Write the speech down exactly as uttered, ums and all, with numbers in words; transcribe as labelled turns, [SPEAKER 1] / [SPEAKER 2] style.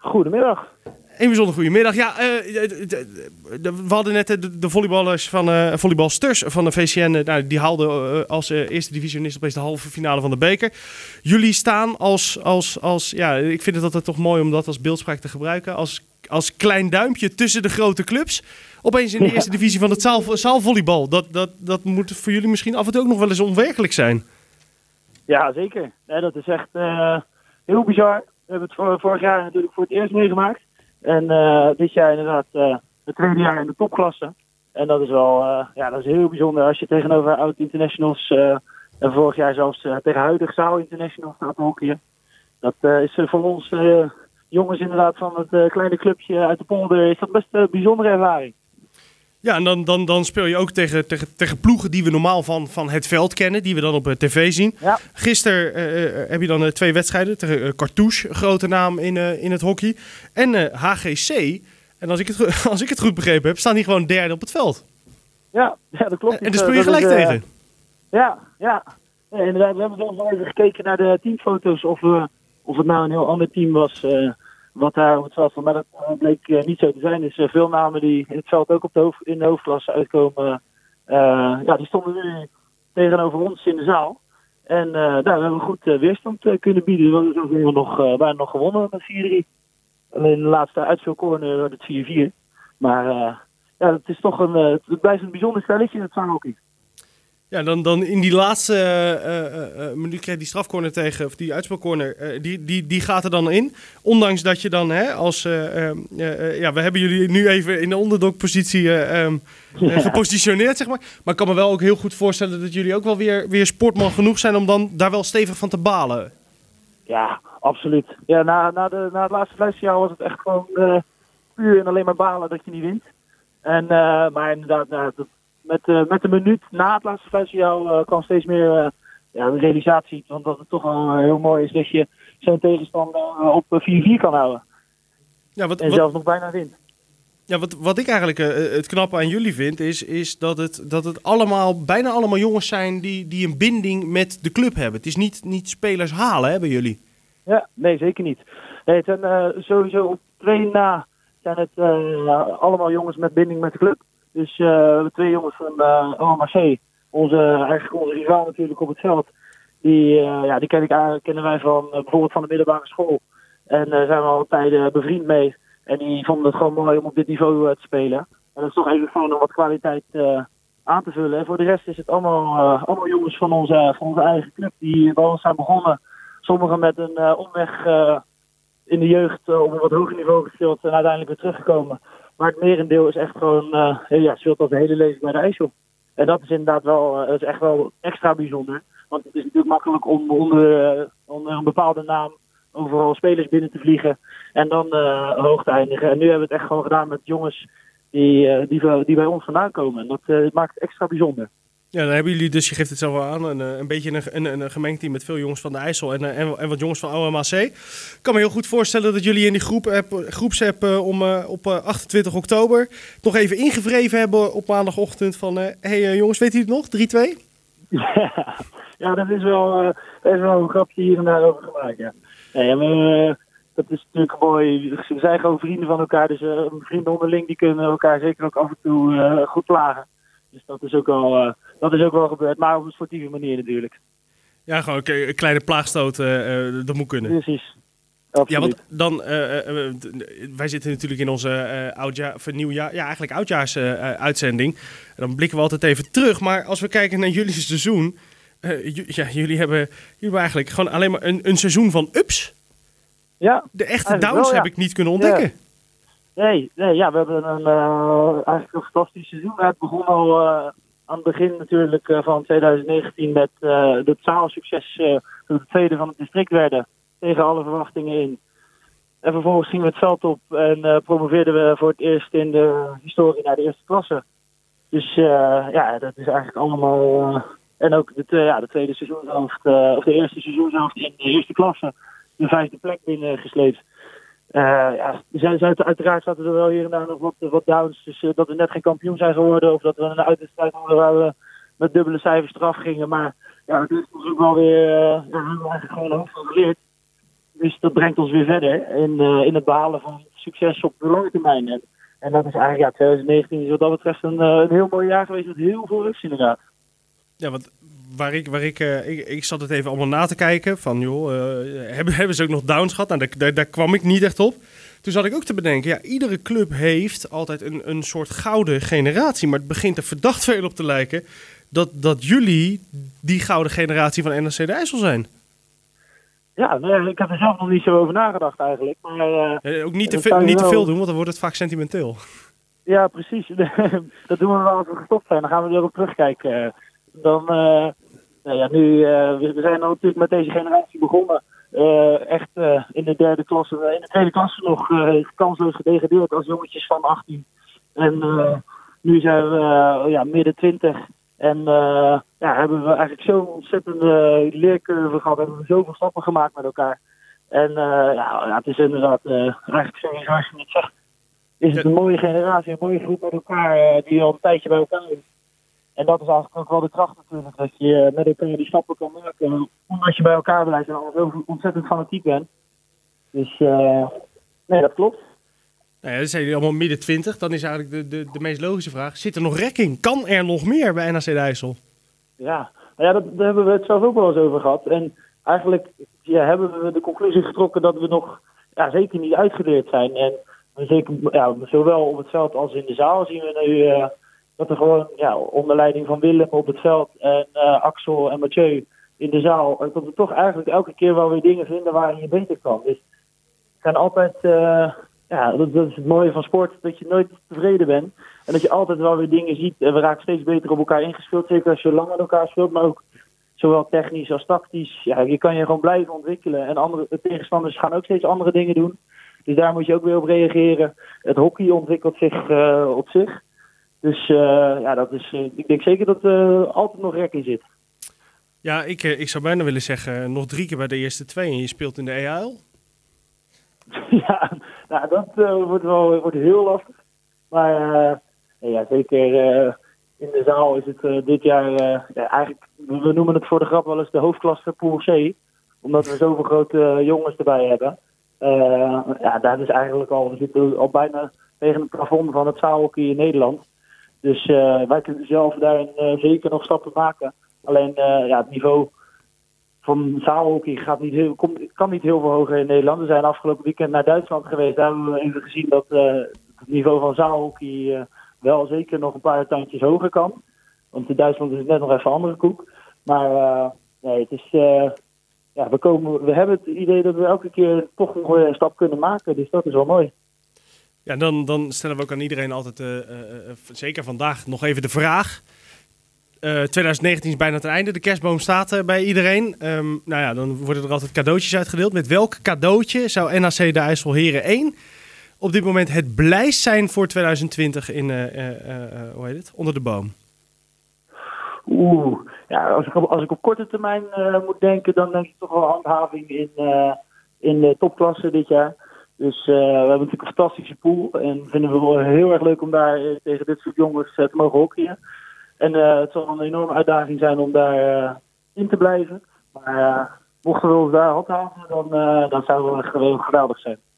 [SPEAKER 1] Goedemiddag.
[SPEAKER 2] Een bijzonder goedemiddag. Ja, uh, we hadden net de, de volleyballers van uh, volleybalsters van de V C N. Uh, nou, die haalden uh, als uh, eerste divisionist opeens de halve finale van de beker. Jullie staan als, als, als ja, ik vind het altijd toch mooi om dat als beeldspraak te gebruiken. Als, als klein duimpje tussen de grote clubs. Opeens in de ja. eerste divisie van het zaal, zaalvolleybal. Dat, dat, dat moet voor jullie misschien af en toe ook nog wel eens onwerkelijk zijn.
[SPEAKER 1] Ja, zeker. Nee, dat is echt uh, heel bizar. We hebben het voor, vorig jaar natuurlijk voor het eerst meegemaakt. En uh, dit jaar inderdaad uh, het tweede jaar in de topklasse. En dat is wel uh, ja, dat is heel bijzonder als je tegenover oud-internationals uh, en vorig jaar zelfs uh, tegen huidig zaal-internationals staat te hockeyen. Dat uh, is uh, voor ons uh, jongens inderdaad van het uh, kleine clubje uit de polder is dat best een uh, bijzondere ervaring.
[SPEAKER 2] Ja, en dan, dan, dan speel je ook tegen, tegen, tegen ploegen die we normaal van, van het veld kennen, die we dan op tv zien. Ja. Gisteren uh, heb je dan uh, twee wedstrijden tegen uh, Cartouche, een grote naam in, uh, in het hockey. En uh, H G C, en als ik, het, als ik het goed begrepen heb, staan die gewoon derde op het veld.
[SPEAKER 1] Ja, ja dat klopt.
[SPEAKER 2] En, en daar speel je gelijk is, uh, tegen.
[SPEAKER 1] Ja, ja. ja inderdaad, we hebben zelfs wel even gekeken naar de teamfoto's of, uh, of het nou een heel ander team was... Uh, Wat daar op het veld van, maar dat uh, bleek uh, niet zo te zijn. Dus uh, veel namen die in het veld ook op de hoofd, in de hoofdklasse uitkomen, uh, ja, die stonden nu tegenover ons in de zaal. En uh, daar hebben we goed uh, weerstand uh, kunnen bieden. We hebben nog, uh, bijna nog gewonnen met vier drie. Alleen de laatste uitspelcorner werd het vier vier. Maar uh, ja, het is toch een, uh, het blijft een bijzonder stelletje in het zaalhockey.
[SPEAKER 2] Ja, dan, dan in die laatste uh, uh, uh, minuut kreeg die strafcorner tegen, of die uitspelcorner, uh, die, die, die gaat er dan in. Ondanks dat je dan hè, als, uh, uh, uh, ja, we hebben jullie nu even in de onderdogpositie uh, um, uh, gepositioneerd, zeg maar. Maar ik kan me wel ook heel goed voorstellen dat jullie ook wel weer, weer sportman genoeg zijn om dan daar wel stevig van te balen.
[SPEAKER 1] Ja, absoluut. Ja, na, na, de, na het laatste fluitsignaal was het echt gewoon uh, puur en alleen maar balen dat je niet wint. En, uh, maar inderdaad, uh, dat, Met, uh, met een minuut na het laatste fluitsignaal uh, kwam steeds meer uh, ja, de realisatie. Want dat het toch wel uh, heel mooi is dat je zo'n tegenstander uh, op vier vier kan houden.
[SPEAKER 2] Ja, wat,
[SPEAKER 1] en
[SPEAKER 2] wat,
[SPEAKER 1] zelfs nog bijna wint.
[SPEAKER 2] Ja, wat, wat ik eigenlijk uh, het knappe aan jullie vind, is, is dat het, dat het allemaal, bijna allemaal jongens zijn die, die een binding met de club hebben. Het is niet, niet spelers halen, hè, bij jullie?
[SPEAKER 1] Ja, nee, zeker niet. Nee, het zijn uh, sowieso op twee na zijn het uh, allemaal jongens met binding met de club. Dus uh, we hebben twee jongens van uh, O M C, onze, eigenlijk onze rivaal natuurlijk op het veld. Die, uh, ja, die ken ik, kennen wij van uh, bijvoorbeeld van de middelbare school. En daar uh, zijn we al tijden bevriend mee. En die vonden het gewoon mooi om op dit niveau uh, te spelen. En dat is toch even gewoon om wat kwaliteit uh, aan te vullen. En voor de rest is het allemaal, uh, allemaal jongens van onze, van onze eigen club die bij ons zijn begonnen. Sommigen met een uh, omweg uh, in de jeugd uh, op een wat hoger niveau gespeeld en uiteindelijk weer teruggekomen. Maar het merendeel is echt gewoon, uh, ja, speelt al de hele leven bij de IJssel. En dat is inderdaad wel, uh, dat is echt wel extra bijzonder. Want het is natuurlijk makkelijk om onder, uh, onder een bepaalde naam overal spelers binnen te vliegen. En dan uh, hoog te eindigen. En nu hebben we het echt gewoon gedaan met jongens die, uh, die, die bij ons vandaan komen. En dat uh, maakt het extra bijzonder.
[SPEAKER 2] Ja, dan hebben jullie dus, je geeft het zelf wel aan, een, een beetje een, een, een gemengd team met veel jongens van de IJssel en, en, en wat jongens van O M A C. Ik kan me heel goed voorstellen dat jullie in die groep, groepsapp uh, om, uh, op uh, achtentwintig oktober nog even ingevreven hebben op maandagochtend van, hé uh, hey, uh, jongens, weet u het nog? drie twee?
[SPEAKER 1] Ja, ja, dat is wel, uh, dat is wel een grapje hier en daar over gemaakt, ja. Nee, maar, uh, dat is natuurlijk mooi. We zijn gewoon vrienden van elkaar, dus uh, vrienden onderling die kunnen elkaar zeker ook af en toe uh, goed plagen. Dus dat is ook wel, uh, dat is ook wel gebeurd, maar op een sportieve manier natuurlijk.
[SPEAKER 2] Ja, gewoon okay, een kleine plaagstoot, uh, uh, dat moet kunnen.
[SPEAKER 1] Precies. Absoluut.
[SPEAKER 2] Ja, want dan, uh, uh, uh, wij zitten natuurlijk in onze uh, oudjaar, nieuwjaar, ja, eigenlijk oudjaars uh, uitzending. Dan blikken we altijd even terug, maar als we kijken naar jullie seizoen, uh, j- ja, jullie hebben, jullie hebben eigenlijk gewoon alleen maar een, een seizoen van ups.
[SPEAKER 1] Ja.
[SPEAKER 2] De echte downs wel, ja. heb ik niet kunnen ontdekken.
[SPEAKER 1] Ja. Nee, nee, ja, we hebben een, uh, eigenlijk een fantastisch seizoen. Het begon al uh, aan het begin natuurlijk uh, van twintig negentien met uh, het zaalsucces uh, toen we de tweede van het district werden. Tegen alle verwachtingen in. En vervolgens gingen we het veld op en uh, promoveerden we voor het eerst in de historie naar de eerste klasse. Dus uh, ja, dat is eigenlijk allemaal... Uh, en ook de, ja, de tweede seizoenshelft, uh, of de eerste seizoenshelft in de eerste klasse. De vijfde plek binnengesleept. Uh, ja, uiteraard zaten er wel hier en daar nog wat, wat downs. Dus uh, dat we net geen kampioen zijn geworden. Of dat we een uitwedstrijd hadden waar we met dubbele cijfers eraf gingen. Maar ja, het is ons ook wel weer... Uh, ja, we hebben eigenlijk gewoon een hoofd van geleerd. Dus dat brengt ons weer verder in, uh, in het behalen van succes op de lange termijn. En, en dat is eigenlijk, ja, twintig negentien is wat dat betreft een, uh, een heel mooi jaar geweest met heel veel rust inderdaad.
[SPEAKER 2] Ja, want waar ik, waar ik, uh, ik, ik zat het even allemaal na te kijken. Van joh, uh, hebben, hebben ze ook nog downs gehad? Nou, daar, daar, daar kwam ik niet echt op. Toen zat ik ook te bedenken, ja, iedere club heeft altijd een, een soort gouden generatie. Maar het begint er verdacht veel op te lijken dat, dat jullie die gouden generatie van N A C de IJssel zijn.
[SPEAKER 1] Ja, nee, ik heb er zelf nog niet zo over nagedacht eigenlijk. Maar, uh,
[SPEAKER 2] ja, ook niet te, veel, niet te veel doen, want dan wordt het vaak sentimenteel.
[SPEAKER 1] Ja, precies. Dat doen we wel als we gestopt zijn. Dan gaan we erop terugkijken. Dan, uh, nou ja, nu, uh, we zijn natuurlijk met deze generatie begonnen. Uh, echt uh, in de derde klasse, in de tweede klasse nog uh, kansloos gedegradeerd als jongetjes van achttien. En uh, nu zijn we uh, ja, midden twintig. En uh, ja, hebben we eigenlijk zo'n ontzettende leercurve gehad. Hebben we zoveel stappen gemaakt met elkaar. En uh, ja, ja, het is inderdaad uh, eigenlijk zo, zoals je het zegt. Is het een mooie generatie, een mooie groep met elkaar uh, die al een tijdje bij elkaar is. En dat is eigenlijk ook wel de kracht natuurlijk. Dat je uh, met elkaar die stappen kan maken. Omdat je bij elkaar blijft en al zo ontzettend fanatiek bent. Dus uh, nee, dat klopt.
[SPEAKER 2] Nou ja, dan zijn jullie allemaal midden twintig. Dan is eigenlijk de, de, de meest logische vraag. Zit er nog rekking? Kan er nog meer bij N A C de IJssel?
[SPEAKER 1] Ja, nou ja dat, daar hebben we het zelf ook wel eens over gehad. En eigenlijk ja, hebben we de conclusie getrokken dat we nog ja, zeker niet uitgeleerd zijn. En zeker, ja, zowel op het veld als in de zaal zien we nu uh, dat er gewoon ja, onder leiding van Willem op het veld en uh, Axel en Mathieu in de zaal, dat we toch eigenlijk elke keer wel weer dingen vinden waarin je beter kan. Dus we gaan altijd, uh, ja, dat, dat is het mooie van sport, dat je nooit tevreden bent. En dat je altijd wel weer dingen ziet en we raken steeds beter op elkaar ingespeeld, zeker als je lang met elkaar speelt, maar ook zowel technisch als tactisch. Ja, je kan je gewoon blijven ontwikkelen en andere de tegenstanders gaan ook steeds andere dingen doen. Dus daar moet je ook weer op reageren. Het hockey ontwikkelt zich uh, op zich. Dus uh, ja, dat is, uh, ik denk zeker dat er uh, altijd nog rek in zit.
[SPEAKER 2] Ja, ik, ik zou bijna willen zeggen, nog drie keer bij de eerste twee en je speelt in de E H L.
[SPEAKER 1] Ja, nou, dat uh, wordt wel wordt heel lastig. Maar uh, ja, zeker uh, in de zaal is het uh, dit jaar, uh, ja, eigenlijk, we noemen het voor de grap wel eens de hoofdklasse Pool C. Omdat we zoveel grote uh, jongens erbij hebben. Uh, ja, dat is eigenlijk al, we zitten al bijna tegen het plafond van het zaalhockey in Nederland. Dus uh, wij kunnen zelf daarin uh, zeker nog stappen maken. Alleen uh, ja, het niveau van zaalhockey gaat niet heel, komt, kan niet heel veel hoger in Nederland. We zijn afgelopen weekend naar Duitsland geweest. Daar hebben we even gezien dat uh, het niveau van zaalhockey uh, wel zeker nog een paar tandjes hoger kan. Want in Duitsland is het net nog even een andere koek. Maar uh, nee, het is... Uh, Ja, we, komen, we hebben het idee dat we elke keer toch nog een stap kunnen maken. Dus dat is wel mooi.
[SPEAKER 2] Ja, dan, dan stellen we ook aan iedereen altijd, uh, uh, uh, zeker vandaag, nog even de vraag. Uh, twintig negentien is bijna ten einde. De kerstboom staat uh, bij iedereen. Um, nou ja, dan worden er altijd cadeautjes uitgedeeld. Met welk cadeautje zou N A C de IJssel Heren één op dit moment het blijst zijn voor twintig twintig in, uh, uh, uh, hoe heet het? Onder de boom?
[SPEAKER 1] Oeh, ja, als ik op, als ik op korte termijn uh, moet denken, dan denk ik toch wel handhaving in, uh, in de topklasse dit jaar. Dus uh, we hebben natuurlijk een fantastische pool en vinden we wel heel erg leuk om daar uh, tegen dit soort jongens uh, te mogen hockeyen. En uh, het zal een enorme uitdaging zijn om daar uh, in te blijven. Maar uh, mochten we ons daar handhaven, dan, uh, dan zou het wel geweldig zijn.